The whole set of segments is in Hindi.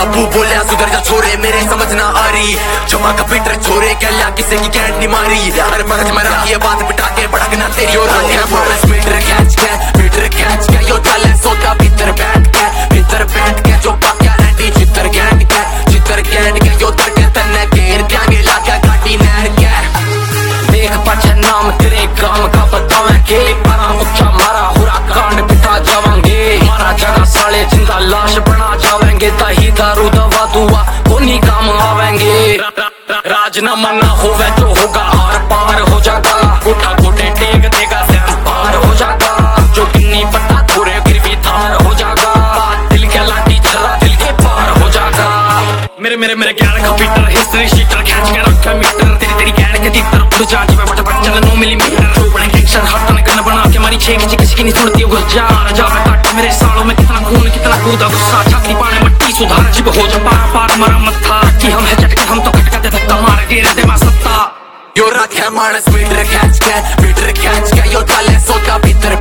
बाबू बोलिया सुधर जा छोरे मेरे समझ ना आ रही। छमा कंप्यूटर छोरे कह लिया किसी की कैंट नहीं मारी। अरे मगज में रखी ये बात बिठा के भड़कना तेरी और मीटर खींच के यो चले सोता भीतर बैठ के जो पाक्या रेडी चित्र गैंड के यो तड़के तन्ने घेर जाएंगे लाके काटी नहर के। देख पाछे नाम तेरे काम का बतावेंगे पारा मुख्या मारा हुरा कांड बिठा जावेंगे। मारा जगह साले जिंदा लाश बना जावेंगे। दही दारू दवा दुआ कोनी काम आवेंगे। राजनामा ना होवे जो होगा आर पार हो जाएगा। गोटा गोटे टेक देगा सैम पार हो जाएगा। जो किन्नी पता पूरे फिर भी थार हो जाएगा। दिल के लाठी छला दिल के पार हो जाएगा। मेरे ज्ञान कंप्यूटर हिस्ट्री शीटर खींच के रखा मीटर। तेरी ज्ञान के तीतर तो जांच में बट चल 9 मिलीमीटर। जो बड़े गैंगस्टर हटन गन बना के मारी छे किसी की नहीं सुनती घुस जा काट। मेरे सालों में कितना खून कितना कूदा गुस्सा छाती पाने मट्टी सुधार जिब हो जा पार मरा मत्था कि हम है झटके हम तो खटका धक्का मार के दे मा सत्ता। यो रखे मानस मीटर खींच के यो चले सोता भीतर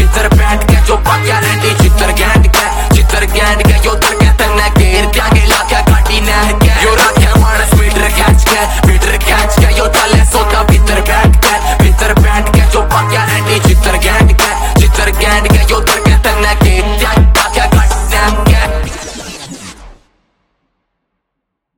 बैठ के जो पाक्या रेडी चित्र गैंड के यो तड़के तन्ने घेर जाएंगे लाके